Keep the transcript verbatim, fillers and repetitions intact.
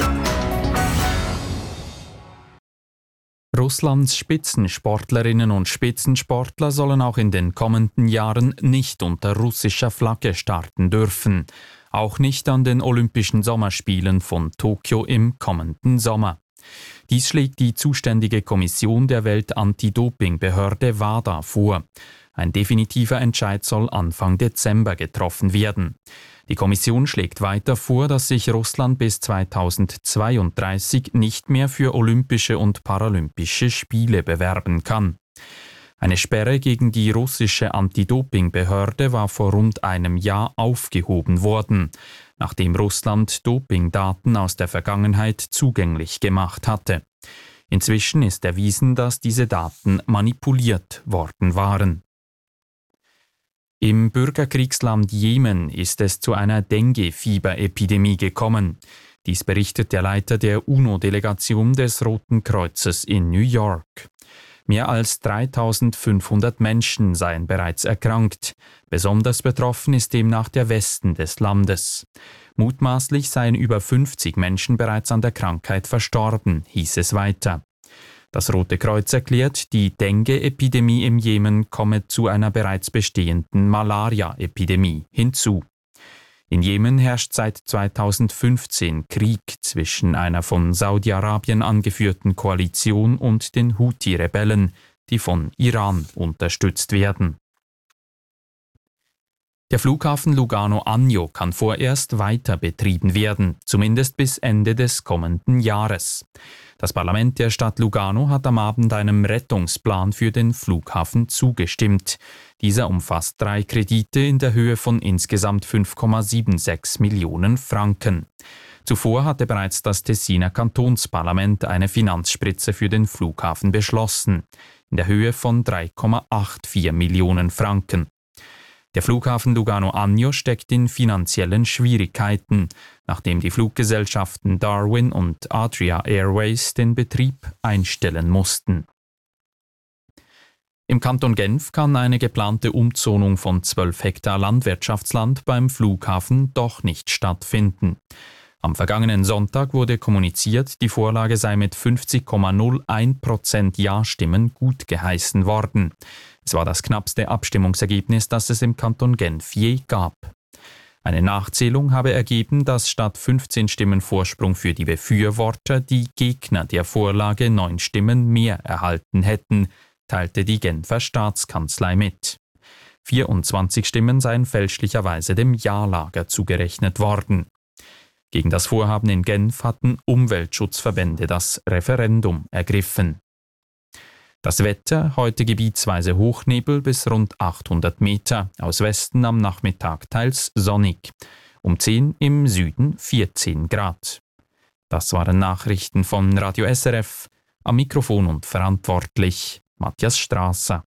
Russlands Spitzensportlerinnen und Spitzensportler sollen auch in den kommenden Jahren nicht unter russischer Flagge starten dürfen. Auch nicht an den Olympischen Sommerspielen von Tokio im kommenden Sommer. Dies schlägt die zuständige Kommission der Welt-Anti-Doping-Behörde WADA vor. Ein definitiver Entscheid soll Anfang Dezember getroffen werden. Die Kommission schlägt weiter vor, dass sich Russland bis zweitausendzweiunddreißig nicht mehr für Olympische und Paralympische Spiele bewerben kann. Eine Sperre gegen die russische Anti-Doping-Behörde war vor rund einem Jahr aufgehoben worden, nachdem Russland Dopingdaten aus der Vergangenheit zugänglich gemacht hatte. Inzwischen ist erwiesen, dass diese Daten manipuliert worden waren. Im Bürgerkriegsland Jemen ist es zu einer Dengue-Fieberepidemie gekommen. Dies berichtet der Leiter der UNO-Delegation des Roten Kreuzes in New York. Mehr als dreitausendfünfhundert Menschen seien bereits erkrankt. Besonders betroffen ist demnach der Westen des Landes. Mutmaßlich seien über fünfzig Menschen bereits an der Krankheit verstorben, hieß es weiter. Das Rote Kreuz erklärt, die Dengue-Epidemie im Jemen komme zu einer bereits bestehenden Malaria-Epidemie hinzu. In Jemen herrscht seit zweitausendfünfzehn Krieg zwischen einer von Saudi-Arabien angeführten Koalition und den Houthi-Rebellen, die von Iran unterstützt werden. Der Flughafen Lugano-Agno kann vorerst weiter betrieben werden, zumindest bis Ende des kommenden Jahres. Das Parlament der Stadt Lugano hat am Abend einem Rettungsplan für den Flughafen zugestimmt. Dieser umfasst drei Kredite in der Höhe von insgesamt fünf Komma sechsundsiebzig Millionen Franken. Zuvor hatte bereits das Tessiner Kantonsparlament eine Finanzspritze für den Flughafen beschlossen, in der Höhe von drei Komma vierundachtzig Millionen Franken. Der Flughafen Lugano-Agno steckt in finanziellen Schwierigkeiten, nachdem die Fluggesellschaften Darwin und Adria Airways den Betrieb einstellen mussten. Im Kanton Genf kann eine geplante Umzonung von zwölf Hektar Landwirtschaftsland beim Flughafen doch nicht stattfinden. Am vergangenen Sonntag wurde kommuniziert, die Vorlage sei mit fünfzig Komma null eins Prozent Ja-Stimmen gutgeheißen worden. Es war das knappste Abstimmungsergebnis, das es im Kanton Genf je gab. Eine Nachzählung habe ergeben, dass statt fünfzehn Stimmen Vorsprung für die Befürworter die Gegner der Vorlage neun Stimmen mehr erhalten hätten, teilte die Genfer Staatskanzlei mit. vierundzwanzig Stimmen seien fälschlicherweise dem Ja-Lager zugerechnet worden. Gegen das Vorhaben in Genf hatten Umweltschutzverbände das Referendum ergriffen. Das Wetter, heute gebietsweise Hochnebel bis rund achthundert Meter, aus Westen am Nachmittag teils sonnig. Um zehn im Süden vierzehn Grad. Das waren Nachrichten von Radio S R F, am Mikrofon und verantwortlich Matthias Strasser.